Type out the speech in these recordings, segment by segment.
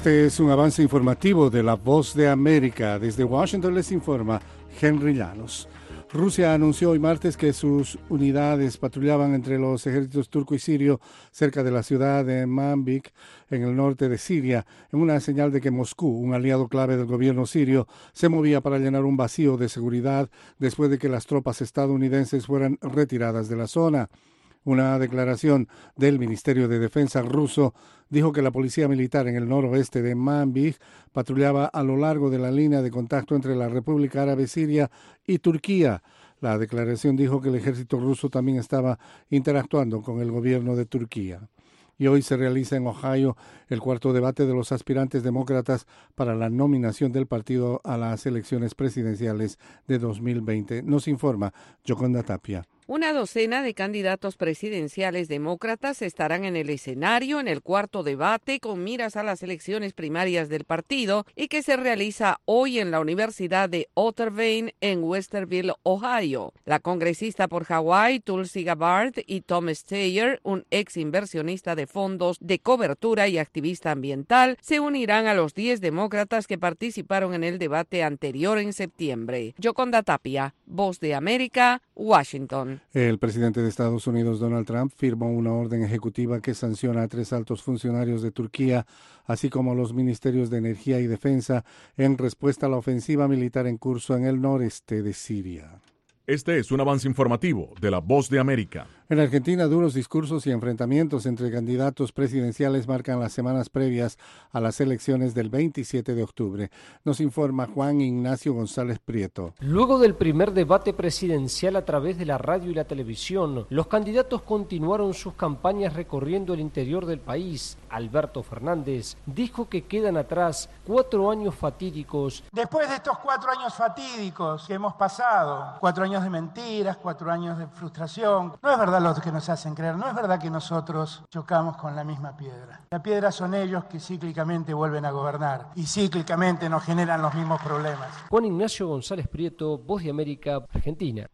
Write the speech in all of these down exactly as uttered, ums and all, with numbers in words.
Este es un avance informativo de La Voz de América. Desde Washington les informa Henry Llanos. Rusia anunció hoy martes que sus unidades patrullaban entre los ejércitos turco y sirio cerca de la ciudad de Manbij, en el norte de Siria, en una señal de que Moscú, un aliado clave del gobierno sirio, se movía para llenar un vacío de seguridad después de que las tropas estadounidenses fueran retiradas de la zona. Una declaración del Ministerio de Defensa ruso dijo que la policía militar en el noroeste de Manbij patrullaba a lo largo de la línea de contacto entre la República Árabe Siria y Turquía. La declaración dijo que el ejército ruso también estaba interactuando con el gobierno de Turquía. Y hoy se realiza en Ohio el cuarto debate de los aspirantes demócratas para la nominación del partido a las elecciones presidenciales de dos mil veinte. Nos informa Yoconda Tapia. Una docena de candidatos presidenciales demócratas estarán en el escenario en el cuarto debate con miras a las elecciones primarias del partido y que se realiza hoy en la Universidad de Otterbein en Westerville, Ohio. La congresista por Hawái, Tulsi Gabbard, y Tom Steyer, un ex inversionista de fondos de cobertura y activista ambiental, se unirán a los diez demócratas que participaron en el debate anterior en septiembre. Yoconda Tapia, Voz de América, Washington. El presidente de Estados Unidos, Donald Trump, firmó una orden ejecutiva que sanciona a tres altos funcionarios de Turquía, así como a los ministerios de Energía y Defensa, en respuesta a la ofensiva militar en curso en el noreste de Siria. Este es un avance informativo de La Voz de América. En Argentina, duros discursos y enfrentamientos entre candidatos presidenciales marcan las semanas previas a las elecciones del veintisiete de octubre. Nos informa Juan Ignacio González Prieto. Luego del primer debate presidencial a través de la radio y la televisión, los candidatos continuaron sus campañas recorriendo el interior del país. Alberto Fernández dijo que quedan atrás cuatro años fatídicos. Después de estos cuatro años fatídicos que hemos pasado, cuatro años de mentiras, cuatro años de frustración, no es verdad lo que nos hacen creer, no es verdad que nosotros chocamos con la misma piedra. La piedra son ellos que cíclicamente vuelven a gobernar y cíclicamente nos generan los mismos problemas. Juan Ignacio González Prieto, Voz de América, Argentina.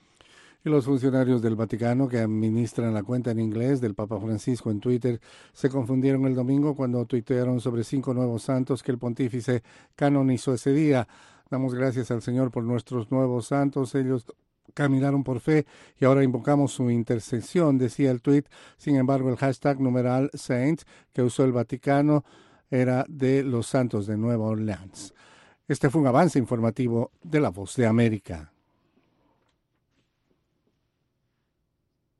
Y los funcionarios del Vaticano que administran la cuenta en inglés del Papa Francisco en Twitter se confundieron el domingo cuando tuitearon sobre cinco nuevos santos que el pontífice canonizó ese día. Damos gracias al Señor por nuestros nuevos santos, ellos caminaron por fe y ahora invocamos su intercesión, decía el tuit. Sin embargo, el hashtag numeral Saint que usó el Vaticano era de los santos de Nueva Orleans. Este fue un avance informativo de La Voz de América.